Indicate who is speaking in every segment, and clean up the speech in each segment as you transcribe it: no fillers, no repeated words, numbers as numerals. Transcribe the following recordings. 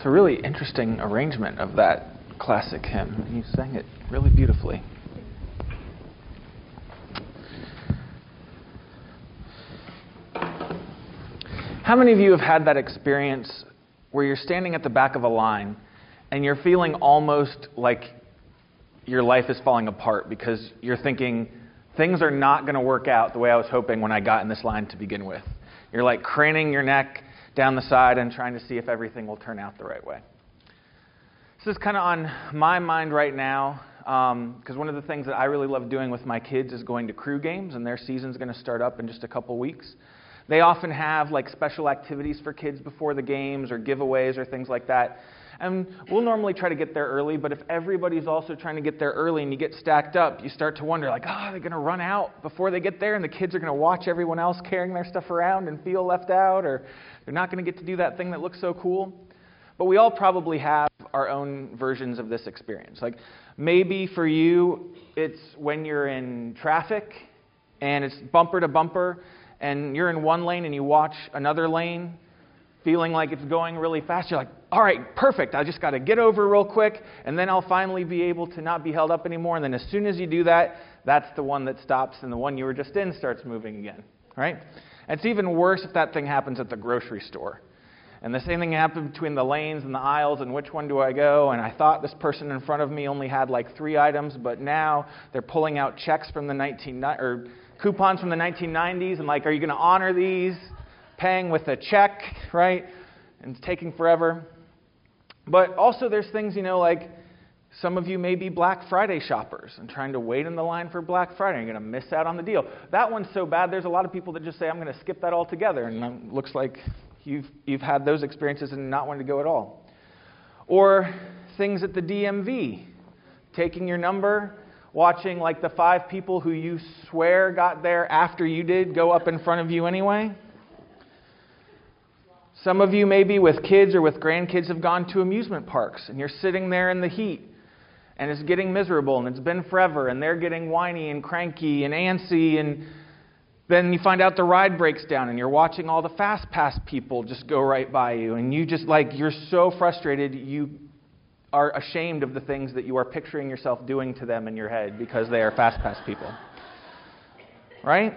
Speaker 1: a really interesting arrangement of that classic hymn. You sang it really beautifully. How many of you have had that experience where you're standing at the back of a line and you're feeling almost like your life is falling apart because you're thinking, things are not going to work out the way I was hoping when I got in this line to begin with. You're like craning your neck down the side and trying to see if everything will turn out the right way. This is kind of on my mind right now because one of the things that I really love doing with my kids is going to crew games, and their season's going to start up in just a couple weeks. They often have like special activities for kids before the games or giveaways or things like that. And we'll normally try to get there early, but if everybody's also trying to get there early and you get stacked up, you start to wonder, like, are they going to run out before they get there and the kids are going to watch everyone else carrying their stuff around and feel left out, or they're not going to get to do that thing that looks so cool? But we all probably have our own versions of this experience. Like maybe for you, it's when you're in traffic and it's bumper to bumper and you're in one lane and you watch another lane feeling like it's going really fast. You're like, all right, perfect. I just got to get over real quick, and then I'll finally be able to not be held up anymore. And then as soon as you do that, that's the one that stops, and the one you were just in starts moving again, right? It's even worse if that thing happens at the grocery store. And the same thing happened between the lanes and the aisles, and which one do I go? And I thought this person in front of me only had like 3 items, but now they're pulling out checks from the coupons from the 1990s, and like, are you going to honor these? Paying with a check, right? And it's taking forever. But also there's things, like some of you may be Black Friday shoppers and trying to wait in the line for Black Friday. You're going to miss out on the deal. That one's so bad, there's a lot of people that just say, I'm going to skip that altogether. And it looks like you've had those experiences and not wanted to go at all. Or things at the DMV, taking your number, watching like the 5 people who you swear got there after you did go up in front of you anyway. Some of you maybe with kids or with grandkids have gone to amusement parks and you're sitting there in the heat and it's getting miserable and it's been forever and they're getting whiny and cranky and antsy, and then you find out the ride breaks down and you're watching all the fast pass people just go right by you, and you just you're so frustrated you are ashamed of the things that you are picturing yourself doing to them in your head because they are fast pass people. Right?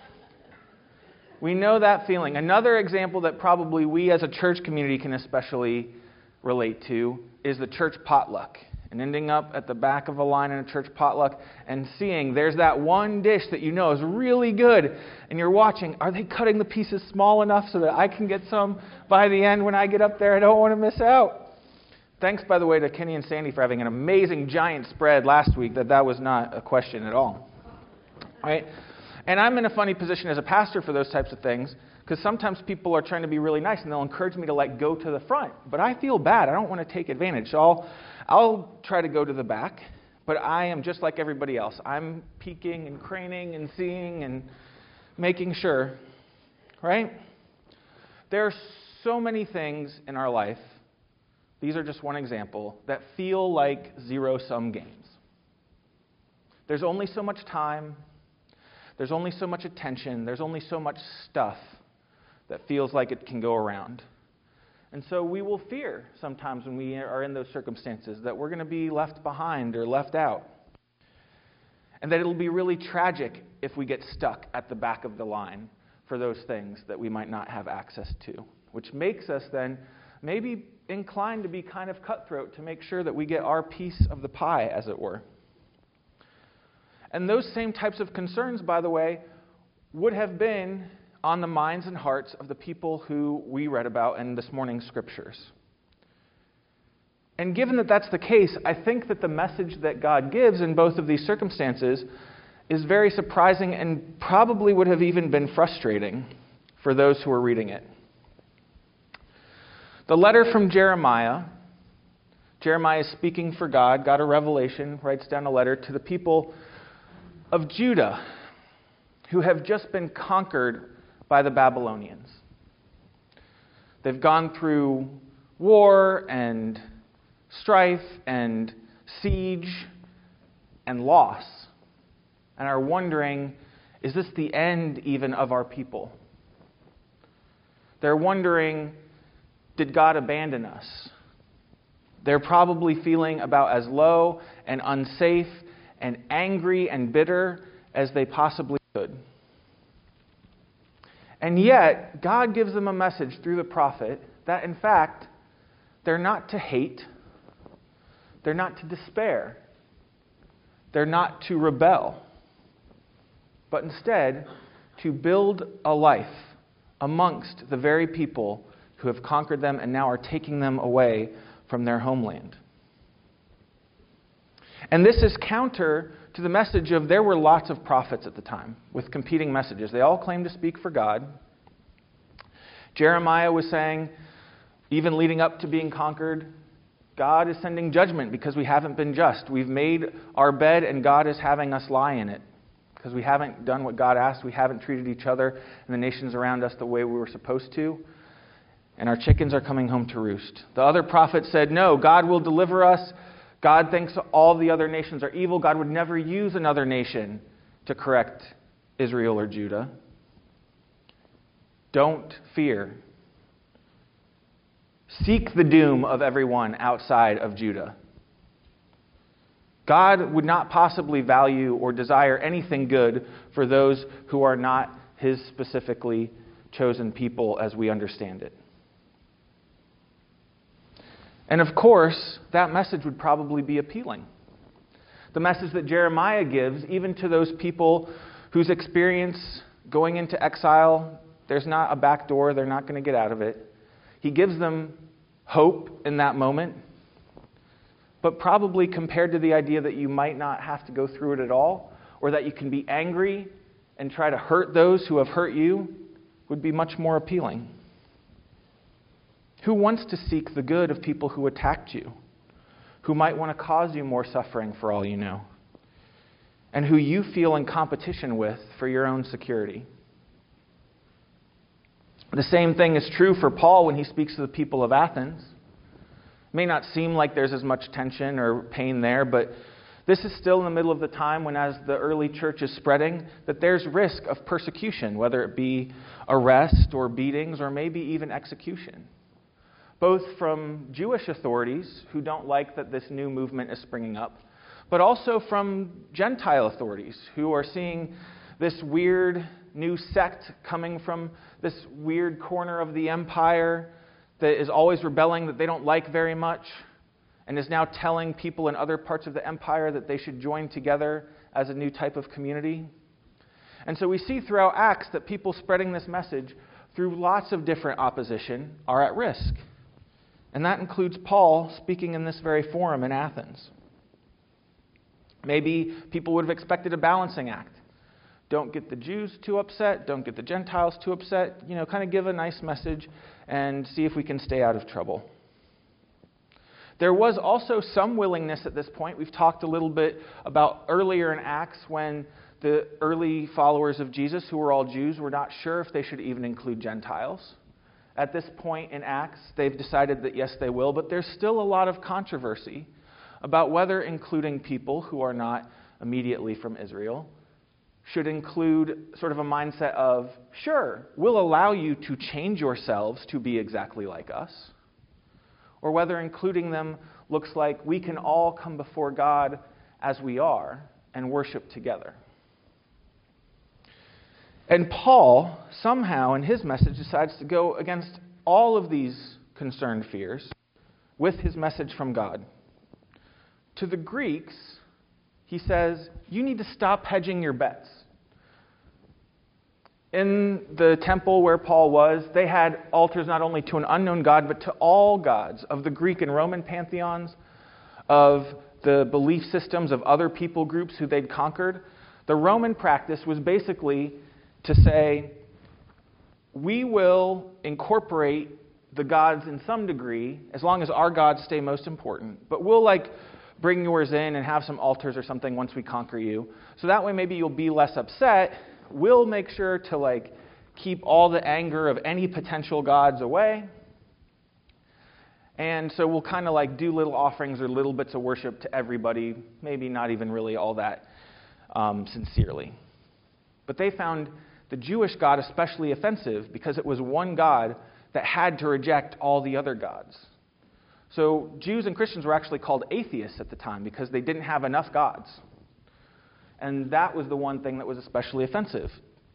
Speaker 1: We know that feeling. Another example that probably we as a church community can especially relate to is the church potluck. And ending up at the back of a line in a church potluck and seeing there's that one dish that you know is really good. And you're watching, are they cutting the pieces small enough so that I can get some by the end when I get up there? I don't want to miss out. Thanks, by the way, to Kenny and Sandy for having an amazing giant spread last week. That was not a question at all. All right? And I'm in a funny position as a pastor for those types of things, because sometimes people are trying to be really nice and they'll encourage me to go to the front. But I feel bad. I don't want to take advantage. So I'll try to go to the back, but I am just like everybody else. I'm peeking and craning and seeing and making sure, right? There are so many things in our life, these are just one example, that feel like zero-sum games. There's only so much time. There's only so much attention. There's only so much stuff that feels like it can go around. And so we will fear sometimes when we are in those circumstances that we're going to be left behind or left out. And that it'll be really tragic if we get stuck at the back of the line for those things that we might not have access to, which makes us then maybe inclined to be kind of cutthroat to make sure that we get our piece of the pie, as it were. And those same types of concerns, by the way, would have been on the minds and hearts of the people who we read about in this morning's scriptures. And given that that's the case, I think that the message that God gives in both of these circumstances is very surprising and probably would have even been frustrating for those who are reading it. The letter from Jeremiah is speaking for God, got a revelation, writes down a letter to the people of Judah who have just been conquered by the Babylonians. They've gone through war and strife and siege and loss and are wondering, is this the end even of our people? They're wondering, did God abandon us? They're probably feeling about as low and unsafe and angry and bitter as they possibly could. And yet, God gives them a message through the prophet that, in fact, they're not to hate, they're not to despair, they're not to rebel, but instead to build a life amongst the very people who have conquered them and now are taking them away from their homeland. And this is counter to the message of there were lots of prophets at the time with competing messages. They all claimed to speak for God. Jeremiah was saying, even leading up to being conquered, God is sending judgment because we haven't been just. We've made our bed and God is having us lie in it because we haven't done what God asked. We haven't treated each other and the nations around us the way we were supposed to. And our chickens are coming home to roost. The other prophet said, no, God will deliver us. God thinks all the other nations are evil. God would never use another nation to correct Israel or Judah. Don't fear. Seek the doom of everyone outside of Judah. God would not possibly value or desire anything good for those who are not His specifically chosen people as we understand it. And of course, that message would probably be appealing. The message that Jeremiah gives, even to those people whose experience going into exile, there's not a back door, they're not going to get out of it. He gives them hope in that moment, but probably compared to the idea that you might not have to go through it at all, or that you can be angry and try to hurt those who have hurt you, would be much more appealing. Who wants to seek the good of people who attacked you, who might want to cause you more suffering for all you know, and who you feel in competition with for your own security? The same thing is true for Paul when he speaks to the people of Athens. It may not seem like there's as much tension or pain there, but this is still in the middle of the time when, as the early church is spreading, that there's risk of persecution, whether it be arrest or beatings or maybe even execution. Both from Jewish authorities who don't like that this new movement is springing up, but also from Gentile authorities who are seeing this weird new sect coming from this weird corner of the empire that is always rebelling, that they don't like very much, and is now telling people in other parts of the empire that they should join together as a new type of community. And so we see throughout Acts that people spreading this message through lots of different opposition are at risk. And that includes Paul speaking in this very forum in Athens. Maybe people would have expected a balancing act. Don't get the Jews too upset, don't get the Gentiles too upset, kind of give a nice message and see if we can stay out of trouble. There was also some willingness at this point. We've talked a little bit about earlier in Acts when the early followers of Jesus, who were all Jews, were not sure if they should even include Gentiles. At this point in Acts, they've decided that yes, they will, but there's still a lot of controversy about whether including people who are not immediately from Israel should include sort of a mindset of, sure, we'll allow you to change yourselves to be exactly like us, or whether including them looks like we can all come before God as we are and worship together. And Paul, somehow in his message, decides to go against all of these concerned fears with his message from God. To the Greeks, he says, you need to stop hedging your bets. In the temple where Paul was, they had altars not only to an unknown God, but to all gods of the Greek and Roman pantheons, of the belief systems of other people groups who they'd conquered. The Roman practice was basically to say, we will incorporate the gods in some degree, as long as our gods stay most important. But we'll bring yours in and have some altars or something once we conquer you. So that way maybe you'll be less upset. We'll make sure to keep all the anger of any potential gods away. And so we'll kind of do little offerings or little bits of worship to everybody, maybe not even really all that sincerely. But they found the Jewish God especially offensive because it was one God that had to reject all the other gods. So Jews and Christians were actually called atheists at the time because they didn't have enough gods. And that was the one thing that was especially offensive.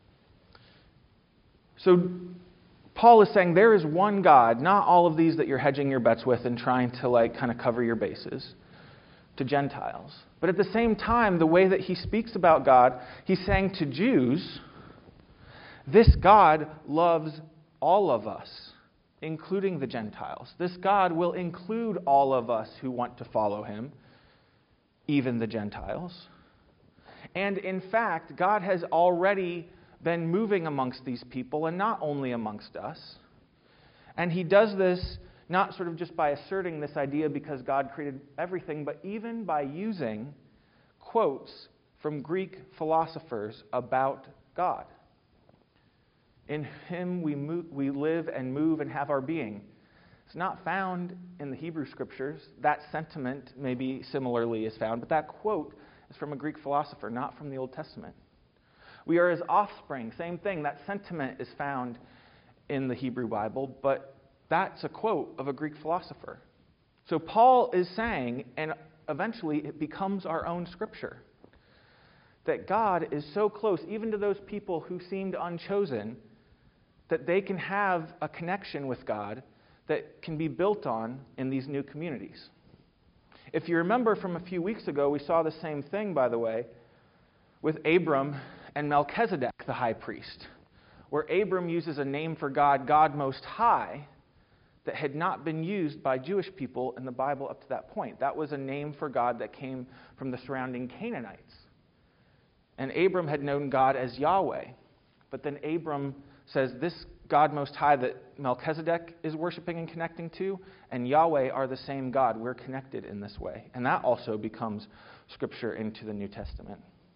Speaker 1: So Paul is saying there is one God, not all of these that you're hedging your bets with and trying to kind of cover your bases to Gentiles. But at the same time, the way that he speaks about God, he's saying to Jews, this God loves all of us, including the Gentiles. This God will include all of us who want to follow him, even the Gentiles. And in fact, God has already been moving amongst these people, and not only amongst us. And he does this not sort of just by asserting this idea because God created everything, but even by using quotes from Greek philosophers about God. In him we live and move and have our being. It's not found in the Hebrew Scriptures. That sentiment maybe similarly is found, but that quote is from a Greek philosopher, not from the Old Testament. We are his offspring. Same thing. That sentiment is found in the Hebrew Bible, but that's a quote of a Greek philosopher. So Paul is saying, and eventually it becomes our own Scripture, that God is so close, even to those people who seemed unchosen, that they can have a connection with God that can be built on in these new communities. If you remember from a few weeks ago, we saw the same thing, by the way, with Abram and Melchizedek, the high priest, where Abram uses a name for God, God Most High, that had not been used by Jewish people in the Bible up to that point. That was a name for God that came from the surrounding Canaanites. And Abram had known God as Yahweh. But then Abram says this God Most High that Melchizedek is worshiping and connecting to, and Yahweh are the same God. We're connected in this way. And that also becomes Scripture into the New Testament.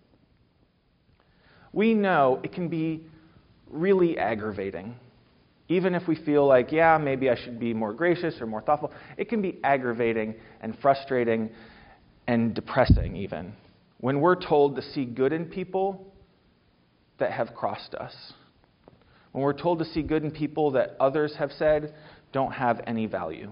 Speaker 1: We know it can be really aggravating. Even if we feel like, yeah, maybe I should be more gracious or more thoughtful, it can be aggravating and frustrating and depressing even when we're told to see good in people that have crossed us. When we're told to see good in people that others have said don't have any value.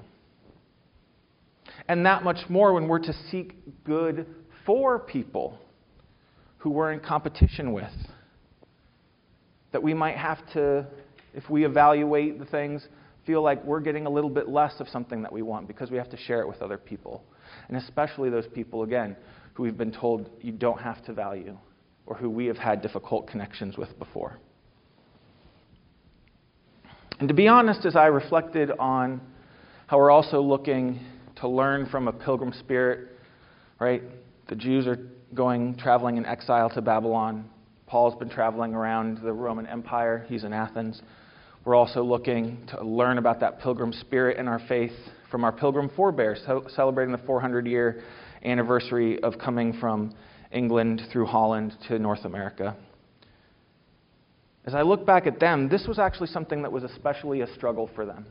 Speaker 1: And that much more when we're to seek good for people who we're in competition with. That we might have to, if we evaluate the things, feel like we're getting a little bit less of something that we want because we have to share it with other people. And especially those people, again, who we've been told you don't have to value or who we have had difficult connections with before. And to be honest, as I reflected on how we're also looking to learn from a pilgrim spirit, right? The Jews are traveling in exile to Babylon. Paul's been traveling around the Roman Empire. He's in Athens. We're also looking to learn about that pilgrim spirit in our faith from our pilgrim forebears, celebrating the 400-year anniversary of coming from England through Holland to North America. As I look back at them, this was actually something that was especially a struggle for them.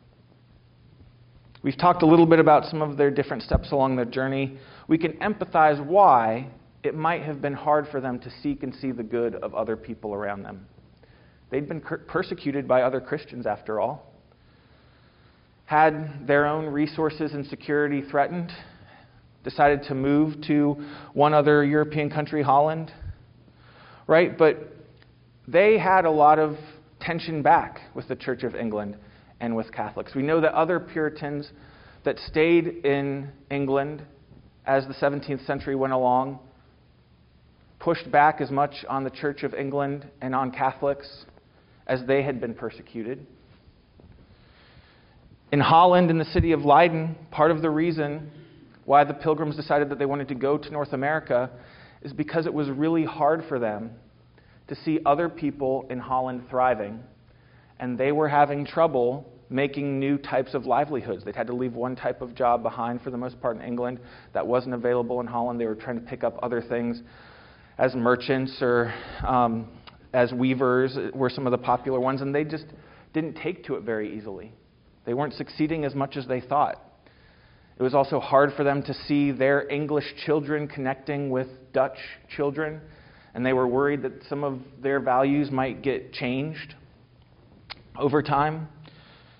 Speaker 1: We've talked a little bit about some of their different steps along their journey. We can empathize why it might have been hard for them to seek and see the good of other people around them. They'd been persecuted by other Christians, after all. Had their own resources and security threatened. Decided to move to one other European country, Holland. Right? But they had a lot of tension back with the Church of England and with Catholics. We know that other Puritans that stayed in England as the 17th century went along pushed back as much on the Church of England and on Catholics as they had been persecuted. In Holland, in the city of Leiden, part of the reason why the pilgrims decided that they wanted to go to North America is because it was really hard for them to see other people in Holland thriving, and they were having trouble making new types of livelihoods. They'd had to leave one type of job behind for the most part in England that wasn't available in Holland. They were trying to pick up other things as merchants or as weavers were some of the popular ones, and they just didn't take to it very easily. They weren't succeeding as much as they thought. It was also hard for them to see their English children connecting with Dutch children, and they were worried that some of their values might get changed over time.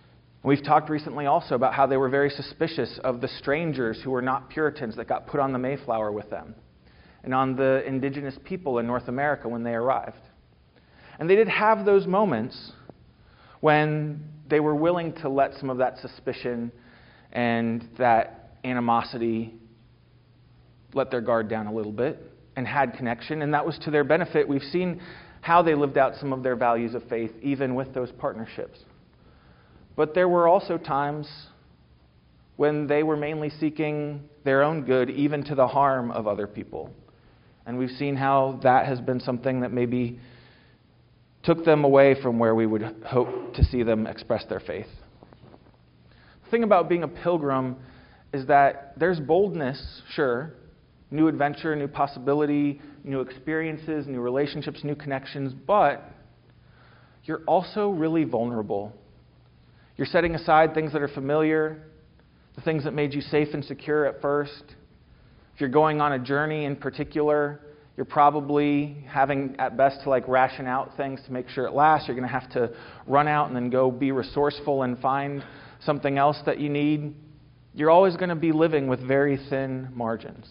Speaker 1: We've talked recently also about how they were very suspicious of the strangers who were not Puritans that got put on the Mayflower with them, and on the indigenous people in North America when they arrived. And they did have those moments when they were willing to let some of that suspicion and that animosity let their guard down a little bit and had connection, and that was to their benefit. We've seen how they lived out some of their values of faith, even with those partnerships. But there were also times when they were mainly seeking their own good, even to the harm of other people. And we've seen how that has been something that maybe took them away from where we would hope to see them express their faith. The thing about being a pilgrim is that there's boldness, sure, new adventure, new possibility, new experiences, new relationships, new connections, but you're also really vulnerable. You're setting aside things that are familiar, the things that made you safe and secure at first. If you're going on a journey in particular, you're probably having at best to ration out things to make sure it lasts. You're going to have to run out and then go be resourceful and find something else that you need. You're always going to be living with very thin margins.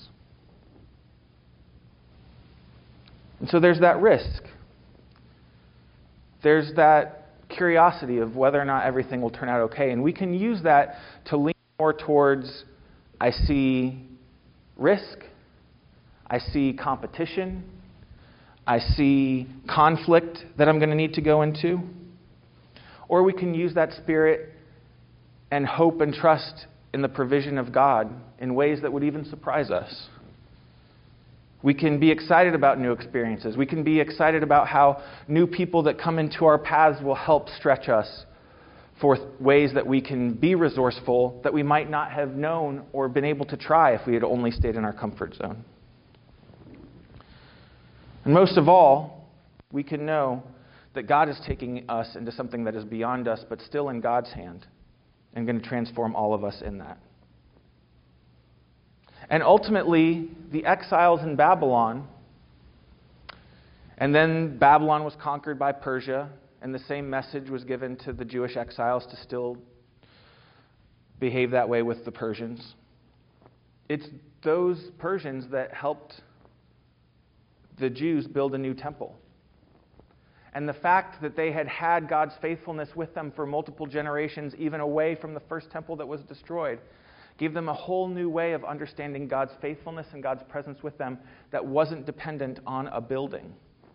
Speaker 1: And so there's that risk. There's that curiosity of whether or not everything will turn out okay. And we can use that to lean more towards, I see risk, I see competition, I see conflict that I'm going to need to go into. Or we can use that spirit and hope and trust in the provision of God in ways that would even surprise us. We can be excited about new experiences. We can be excited about how new people that come into our paths will help stretch us for ways that we can be resourceful that we might not have known or been able to try if we had only stayed in our comfort zone. And most of all, we can know that God is taking us into something that is beyond us, but still in God's hand, and going to transform all of us in that. And ultimately, the exiles in Babylon, and then Babylon was conquered by Persia, and the same message was given to the Jewish exiles to still behave that way with the Persians. It's those Persians that helped the Jews build a new temple. And the fact that they had had God's faithfulness with them for multiple generations, even away from the first temple that was destroyed, gave them a whole new way of understanding God's faithfulness and God's presence with them that wasn't dependent on a building.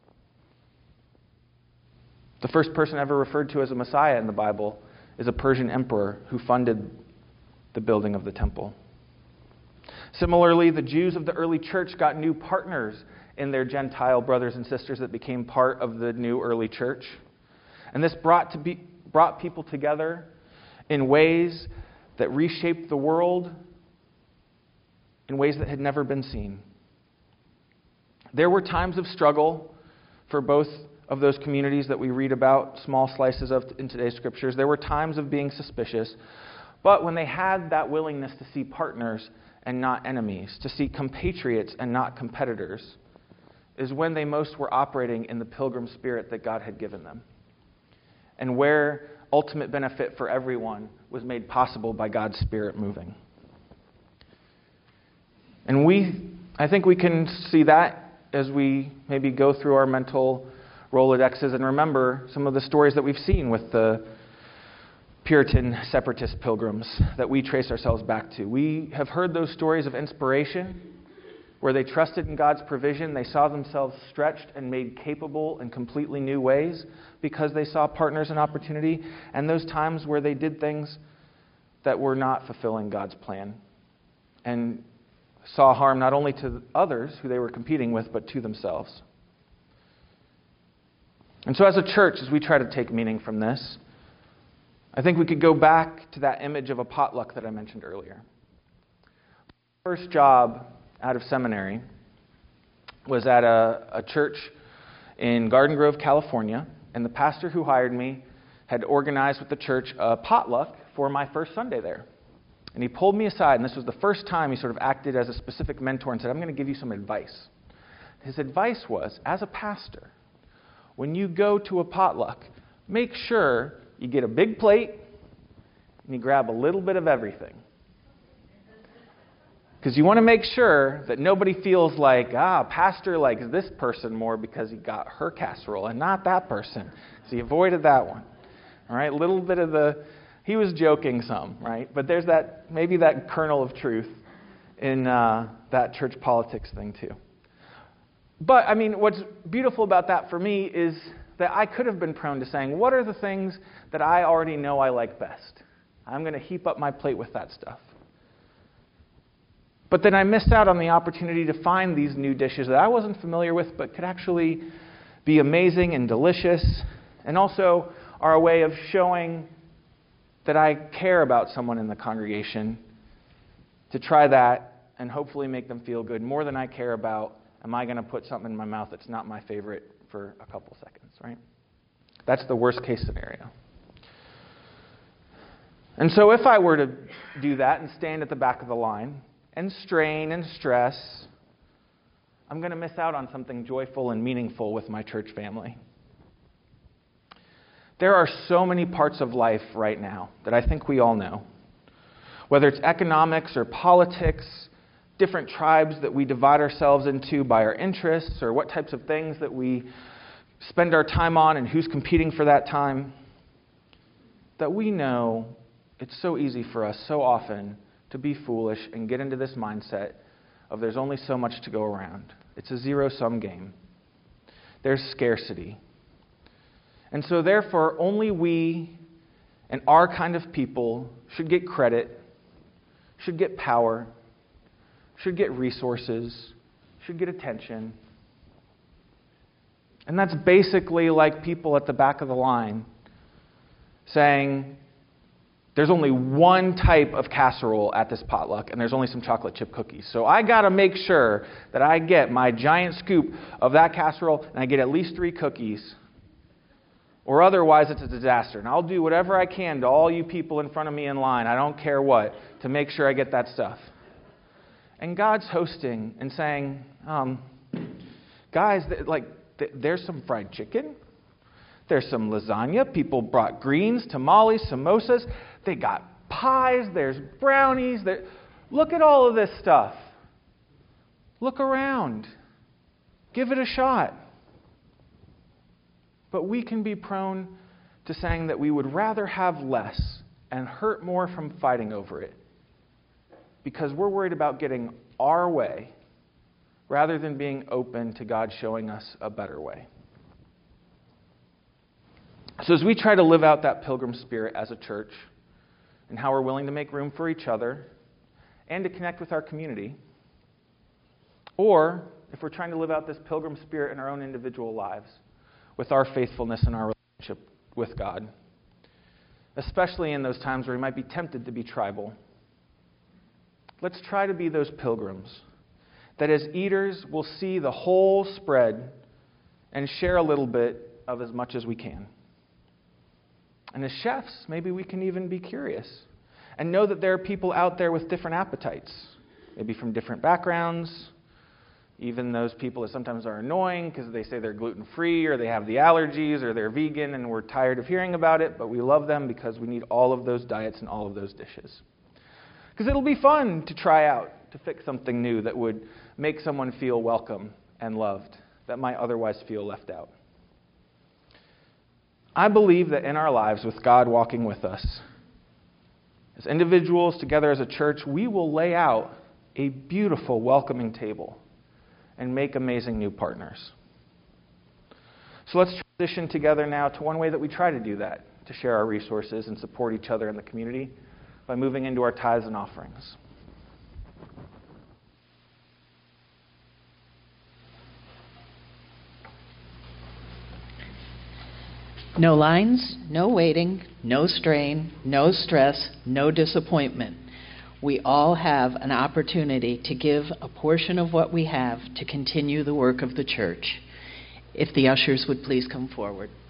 Speaker 1: The first person ever referred to as a Messiah in the Bible is a Persian emperor who funded the building of the temple. Similarly, the Jews of the early church got new partners in their Gentile brothers and sisters that became part of the new early church. And this brought people together in ways that reshaped the world in ways that had never been seen. There were times of struggle for both of those communities that we read about, small slices of in today's scriptures. There were times of being suspicious. But when they had that willingness to see partners and not enemies, to see compatriots and not competitors, is when they most were operating in the pilgrim spirit that God had given them. And where ultimate benefit for everyone was made possible by God's Spirit moving. And I think we can see that as we maybe go through our mental Rolodexes and remember some of the stories that we've seen with the Puritan separatist pilgrims that we trace ourselves back to. We have heard those stories of inspiration where they trusted in God's provision. They saw themselves stretched and made capable in completely new ways because they saw partners and opportunity, and those times where they did things that were not fulfilling God's plan and saw harm not only to others who they were competing with, but to themselves. And so as a church, as we try to take meaning from this, I think we could go back to that image of a potluck that I mentioned earlier. First job out of seminary was at a church in Garden Grove, California, and the pastor who hired me had organized with the church a potluck for my first Sunday there. And he pulled me aside, and this was the first time he sort of acted as a specific mentor and said, I'm going to give you some advice. His advice was, as a pastor, when you go to a potluck, make sure you get a big plate and you grab a little bit of everything. Because you want to make sure that nobody feels like, pastor likes this person more because he got her casserole and not that person. So he avoided that one. All right, a little bit of he was joking some, right? But there's maybe that kernel of truth in that church politics thing too. But, I mean, what's beautiful about that for me is that I could have been prone to saying, what are the things that I already know I like best? I'm going to heap up my plate with that stuff. But then I missed out on the opportunity to find these new dishes that I wasn't familiar with but could actually be amazing and delicious, and also are a way of showing that I care about someone in the congregation, to try that and hopefully make them feel good more than I care about, am I going to put something in my mouth that's not my favorite for a couple seconds, right? That's the worst case scenario. And so if I were to do that and stand at the back of the line and strain and stress, I'm going to miss out on something joyful and meaningful with my church family. There are so many parts of life right now that I think we all know. Whether it's economics or politics, different tribes that we divide ourselves into by our interests, or what types of things that we spend our time on and who's competing for that time, that we know it's so easy for us so often to be foolish and get into this mindset of there's only so much to go around. It's a zero-sum game. There's scarcity. And so therefore, only we and our kind of people should get credit, should get power, should get resources, should get attention. And that's basically like people at the back of the line saying, there's only one type of casserole at this potluck, and there's only some chocolate chip cookies. So I got to make sure that I get my giant scoop of that casserole, and I get at least 3 cookies, or otherwise it's a disaster. And I'll do whatever I can to all you people in front of me in line, I don't care what, to make sure I get that stuff. And God's hosting and saying, guys, there's some fried chicken. There's some lasagna. People brought greens, tamales, samosas. They got pies. There's brownies. Look at all of this stuff. Look around. Give it a shot. But we can be prone to saying that we would rather have less and hurt more from fighting over it because we're worried about getting our way rather than being open to God showing us a better way. So as we try to live out that pilgrim spirit as a church and how we're willing to make room for each other and to connect with our community, or if we're trying to live out this pilgrim spirit in our own individual lives with our faithfulness and our relationship with God, especially in those times where we might be tempted to be tribal, let's try to be those pilgrims that as eaters will see the whole spread and share a little bit of as much as we can. And as chefs, maybe we can even be curious and know that there are people out there with different appetites, maybe from different backgrounds, even those people that sometimes are annoying because they say they're gluten-free or they have the allergies or they're vegan and we're tired of hearing about it, but we love them because we need all of those diets and all of those dishes. Because it'll be fun to try out, to fix something new that would make someone feel welcome and loved that might otherwise feel left out. I believe that in our lives, with God walking with us, as individuals, together as a church, we will lay out a beautiful, welcoming table and make amazing new partners. So let's transition together now to one way that we try to do that, to share our resources and support each other in the community by moving into our tithes and offerings.
Speaker 2: No lines, no waiting, no strain, no stress, no disappointment. We all have an opportunity to give a portion of what we have to continue the work of the church. If the ushers would please come forward.